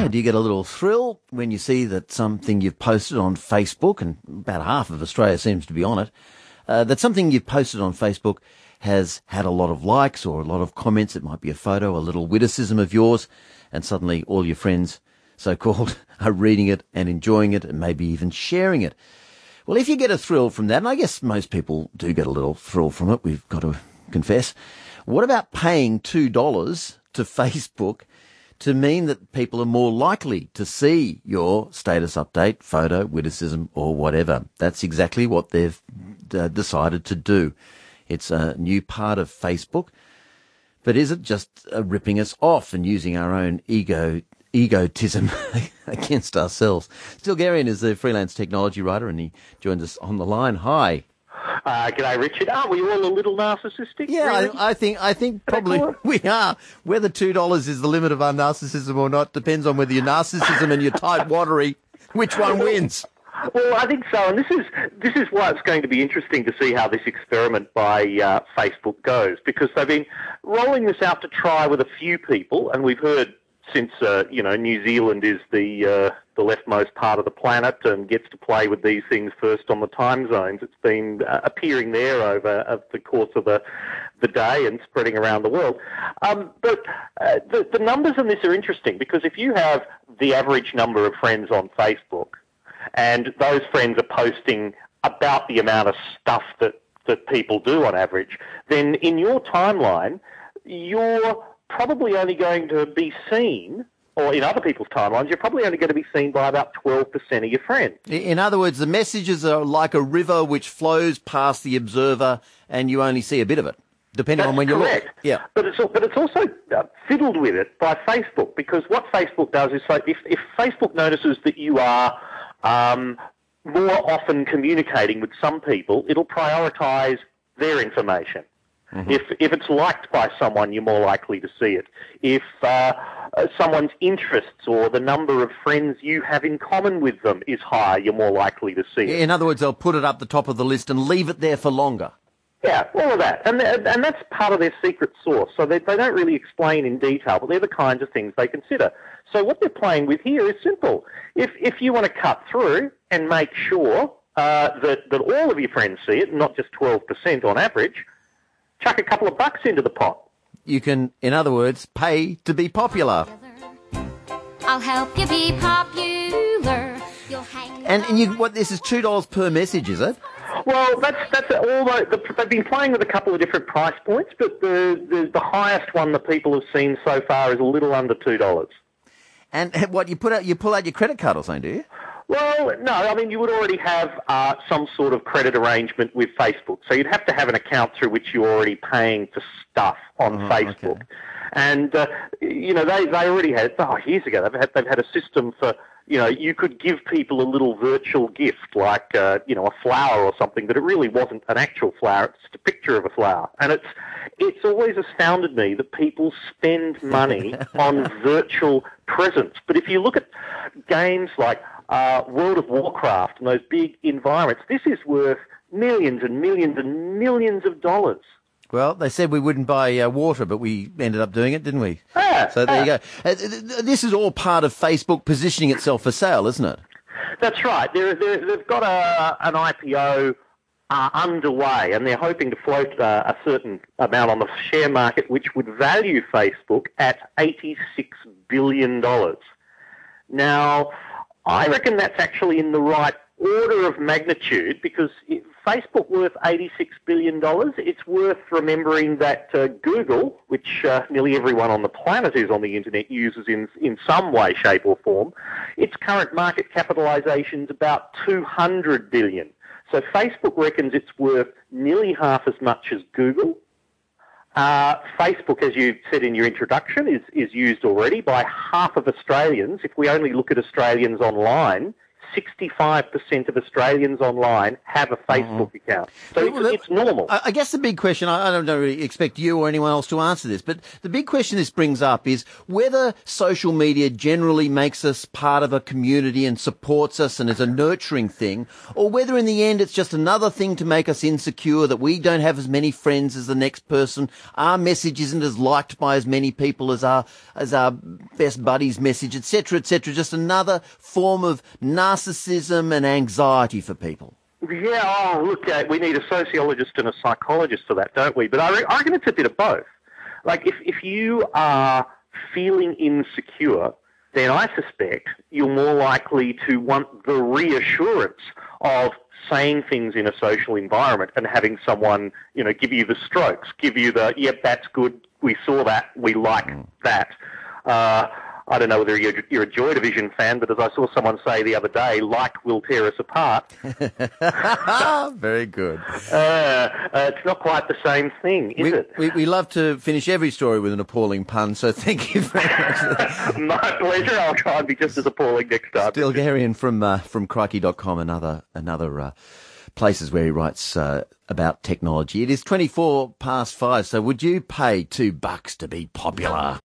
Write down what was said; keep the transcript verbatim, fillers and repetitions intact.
do you get a little thrill when you see that something you've posted on Facebook, and about half of Australia seems to be on it, uh, that something you've posted on Facebook has had a lot of likes or a lot of comments? It might be a photo, a little witticism of yours, and suddenly all your friends, so-called, are reading it and enjoying it and maybe even sharing it. Well, if you get a thrill from that, and I guess most people do get a little thrill from it, we've got to confess, what about paying two dollars to Facebook to mean that people are more likely to see your status update, photo, witticism, or whatever? That's exactly what they've uh, decided to do. It's a new part of Facebook. But is it just uh, ripping us off and using our own ego egotism against ourselves? Still Garian is a freelance technology writer, and he joins us on the line. Hi. Uh, g'day, Richard. Aren't we all a little narcissistic? Yeah, really? I, I think I think probably we are. Whether two dollars is the limit of our narcissism or not depends on whether your narcissism and your tight watery, which one wins. Well, I think so, and this is this is why it's going to be interesting to see how this experiment by uh, Facebook goes, because they've been rolling this out to try with a few people, and we've heard since uh, you know New Zealand is the uh, the leftmost part of the planet and gets to play with these things first on the time zones. It's been uh, appearing there over uh, the course of the the day and spreading around the world. Um, but uh, the, the numbers on this are interesting, because if you have the average number of friends on Facebook, and those friends are posting about the amount of stuff that, that people do on average, then in your timeline, you're probably only going to be seen, or in other people's timelines, you're probably only going to be seen by about twelve percent of your friends. In other words, the messages are like a river which flows past the observer, and you only see a bit of it, depending That's on when you correct. look. Yeah. But it's, but it's also uh, fiddled with it by Facebook, because what Facebook does is, like, if, if Facebook notices that you are um, more often communicating with some people, it'll prioritise their information. Mm-hmm. If if it's liked by someone, you're more likely to see it. If uh, someone's interests or the number of friends you have in common with them is high, you're more likely to see it. In other words, they'll put it up the top of the list and leave it there for longer. Yeah, all of that. And and that's part of their secret sauce. So they, they don't really explain in detail, but they're the kinds of things they consider. So what they're playing with here is simple. If if you want to cut through and make sure uh, that, that all of your friends see it, not just twelve percent on average, chuck a couple of bucks into the pot. You can, in other words, pay to be popular. I'll help you be popular. You'll hang and and you, what, this is two dollars per message, is it? Well, that's that's all. The, they've been playing with a couple of different price points, but the, the the highest one that people have seen so far is a little under two dollars. And what, you put out, you pull out your credit card or something, do you? Well, no. I mean, you would already have uh, some sort of credit arrangement with Facebook, so you'd have to have an account through which you're already paying for stuff on Oh, Facebook. okay. And uh, you know, they they already had oh years ago. They've had they've had a system for. You know, you could give people a little virtual gift, like, uh, you know, a flower or something, but it really wasn't an actual flower. It's just a picture of a flower. And it's it's always astounded me that people spend money on virtual presents. But if you look at games like uh, World of Warcraft and those big environments, this is worth millions and millions and millions of dollars. Well, they said we wouldn't buy uh, water, but we ended up doing it, didn't we? Ah, so there ah. you go. Uh, th- th- this is all part of Facebook positioning itself for sale, isn't it? That's right. They're, they're, they've got a, an I P O uh, underway, and they're hoping to float uh, a certain amount on the share market, which would value Facebook at eighty-six billion dollars. Now, I reckon that's actually in the right order of magnitude, because if Facebook worth eighty-six billion dollars, it's worth remembering that uh, Google, which uh, nearly everyone on the planet who's on the internet uses in in some way, shape or form, its current market capitalisation is about two hundred billion dollars. So Facebook reckons it's worth nearly half as much as Google. Uh, Facebook, as you said in your introduction, is, is used already by half of Australians. If we only look at Australians online, sixty-five percent of Australians online have a Facebook mm-hmm. account. So well, it's, it's normal. I guess the big question, I don't really expect you or anyone else to answer this, but the big question this brings up is whether social media generally makes us part of a community and supports us and is a nurturing thing, or whether in the end it's just another thing to make us insecure, that we don't have as many friends as the next person, our message isn't as liked by as many people as our as our best buddy's message, et cetera, et cetera. Just another form of narcissism and anxiety for people. Yeah, oh, look, uh, we need a sociologist and a psychologist for that, don't we? But I, re- I reckon it's a bit of both. Like, if, if you are feeling insecure, then I suspect you're more likely to want the reassurance of saying things in a social environment and having someone, you know, give you the strokes, give you the, yep, that's good, we saw that, we like mm. that. Uh, I don't know whether you're, you're a Joy Division fan, but as I saw someone say the other day, like will tear us apart. Very good. Uh, uh, it's not quite the same thing, is we, it? We, we love to finish every story with an appalling pun, so thank you very much. My pleasure. I'll try and be just as appalling next time. Stilgherrian from uh, from crikey dot com, another another uh, places where he writes uh, about technology. It is twenty-four past five, so would you pay two bucks to be popular?